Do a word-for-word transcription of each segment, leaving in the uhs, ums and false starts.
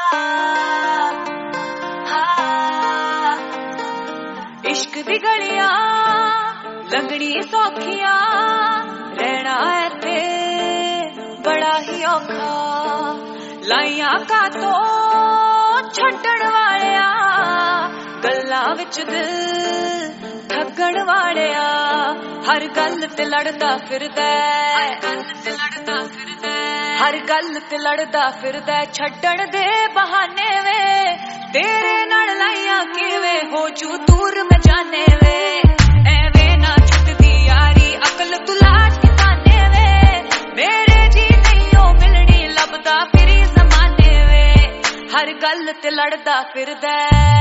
इश्क दी गलियां लंघनी सौखियां रहना इत्थे बड़ा ही औखा लाइयां कातों छड्डण वालिया गल्लां विच दिल ठगण वालिया हर गल ते लड़दा फिरदा हर गल ते लड़दा फिरदा छड्डण दे बहाने वे तेरे नाल लाइयां किवें हो जू दूर मैं जाने वे एवें ना छुटदी यारी अकल तू लाट ठिकाने वे मेरे जी नहीं ओ मिलनी लभदा फिरी ज़माने वे हर गल ते लड़दा फिरदा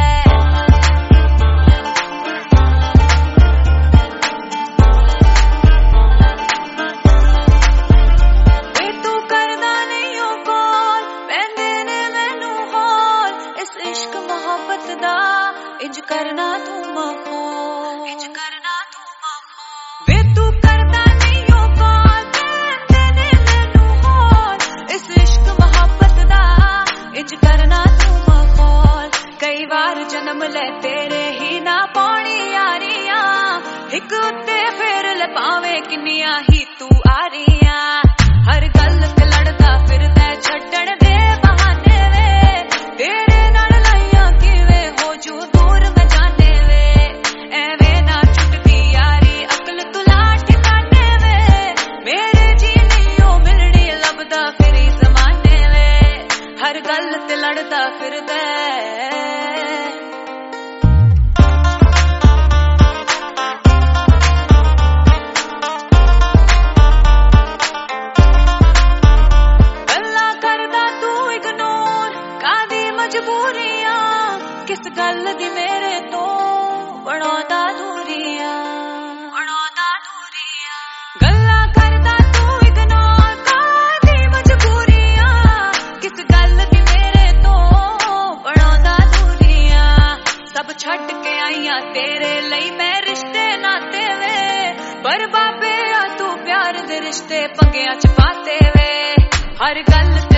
इंज करना तू माखौल इंज करना तू माखौल वे तू करदा नहीं ओ कॉल कहंदे ने मैनू हौल इस इश्क मोहब्बत दा इंज करना तू माखौल कई बार जन्म ले तेरे ही ना पानी यारियां हिक उत्ते फेर ले पावे किन्नियां ही तू आ रहियां हर गल ते लड़दा फिरदा छड्डण दे बहाने वे तेरे नाल लाइयां किवें हो जू हर गल ते लड़दा फिरदा गल्लां करदा तू इग्नोर कादी मजबूरियां किस गल दी मेरे तो बनांदा दूरियां बनांदा दूरियां गल्लां करदा तू इग्नोर कादी मजबूरियां किस गल छड्ड के आईयां तेरे लई मैं रिश्ते नाते वे पर बाबे आ तू प्यार दे रिश्ते पंगियां च पाते वे हर गल